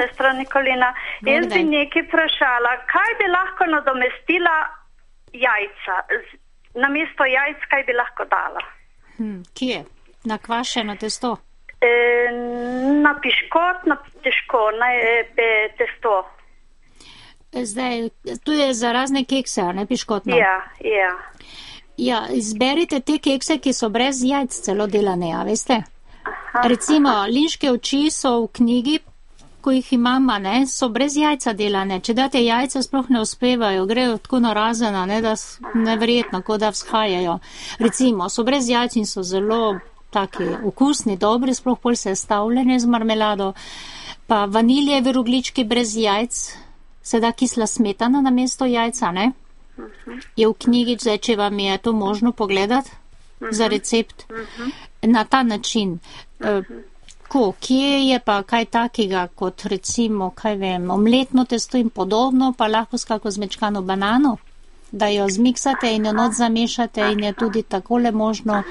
sestra Nikolina. Jaz bi nekaj vprašala, kaj bi lahko nadomestila jajca? Namesto jajc, kaj bi lahko dala? Kje? Na kvašeno testo? Na piškot, na težko, na testo. Zdaj, tu je za razne kekse, a ne piškotno? Ja. Ja, izberite te kekse, ki so brez jajc celo delane, a veste? Recimo, linške oči so v knjigi, ko jih imam, ne, so brez jajca delane. Če date jajca, sploh ne uspevajo, grejo tako narazena, ne, da neverjetno, kot da vzhajajo. Recimo, so brez jajc in so zelo taki okusni, dobri, sploh bolj sestavljene z marmelado. Pa vaniljevi rogljički brez jajc, se da kisla smetana na mesto jajca, ne? Je v knjigi, zdaj, če vam je to možno pogledati za recept. Na ta način. Kje je pa kaj takega, kot recimo, kaj vem, omletno testo in podobno, pa lahko s kako zmečkano banano, da jo zmiksate in jo not zamešate in je tudi takole možno.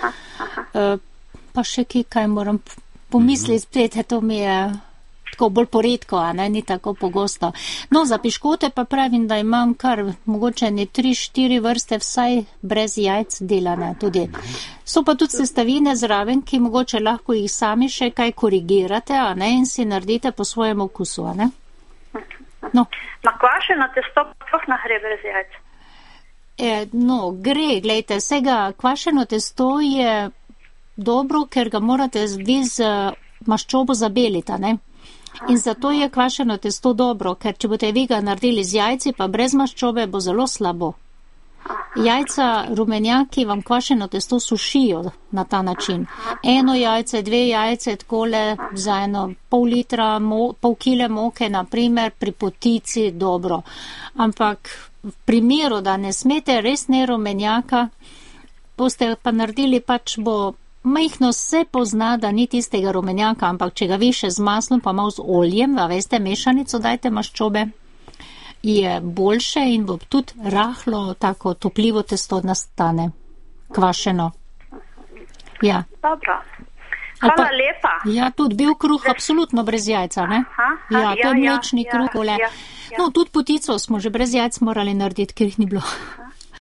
Pa še kaj moram pomisliti, spet, to mi je tako bolj poredko, a ne, ni tako pogosto. No, za piškote pa pravim, da imam kar mogoče 3-4 vrste vsaj brez jajc delane tudi. So pa tudi sestavine zraven, ki mogoče lahko jih sami še kaj korigirate, a ne, in si naredite po svojem okusu, a ne. No. Na kvašeno testo pa ne gre brez jajc? No, gre, glejte, vsega kvašeno testo je dobro, ker ga morate z maščobo zabeliti, ne. In zato je kvašeno testo dobro, ker če boste vi ga naredili z jajci, pa brez maščobe, bo zelo slabo. Jajca, rumenjaki vam kvašeno testo sušijo na ta način. 1 jajce, 2 jajce, takole za pol kile moke, naprimer, pri potici, dobro. Ampak v primeru, da ne smete res ne rumenjaka, boste pa naredili, pač bo majhno se pozna, da ni tistega rumenjaka, ampak če ga vi še z maslom, pa malo z oljem, da veste, mešanico dajte maščobe, je boljše in bo tudi rahlo, tako topljivo testo nastane, kvašeno. Ja. Dobro. Hvala lepa. Ja, tudi bil kruh, absolutno brez jajca, ne? Ja, to je mlečni kruh. No, tudi potico smo že brez jajc morali narediti, ker jih ni bilo.